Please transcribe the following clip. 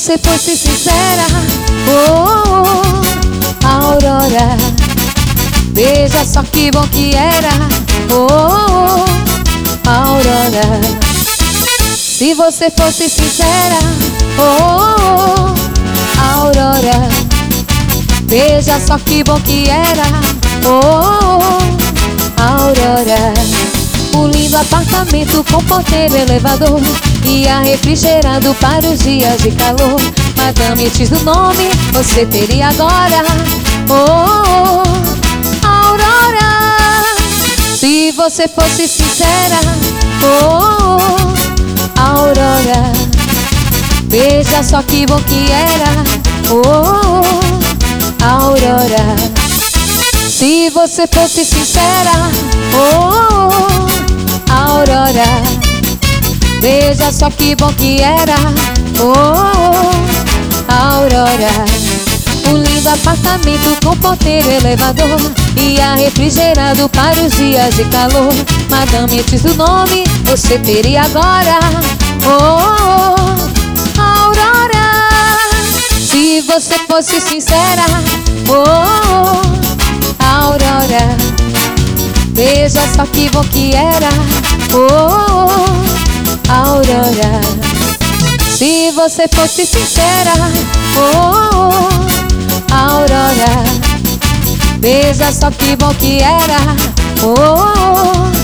você fosse sincera, oh, Aurora, veja só que bom que era, oh, Aurora. Se você fosse sincera, oh, Aurora, veja só que bom que era, oh, Aurora. Um lindo apartamento com porteiro elevador e ar refrigerado para os dias de calor. Madame antes do nome você teria agora, oh, Aurora. Se você fosse sincera, oh, Aurora, veja só que bom que era, oh, Aurora. Se você fosse sincera, oh, Aurora, veja só que bom que era, oh, Aurora. Um lindo apartamento com porteiro elevador e ar refrigerado para os dias de calor. Madame antes do nome você teria agora, oh, Aurora. Se você fosse sincera, oh, Aurora, veja só que bom que era, oh, Aurora. Se você fosse sincera, oh, Aurora, veja só que bom que era, oh,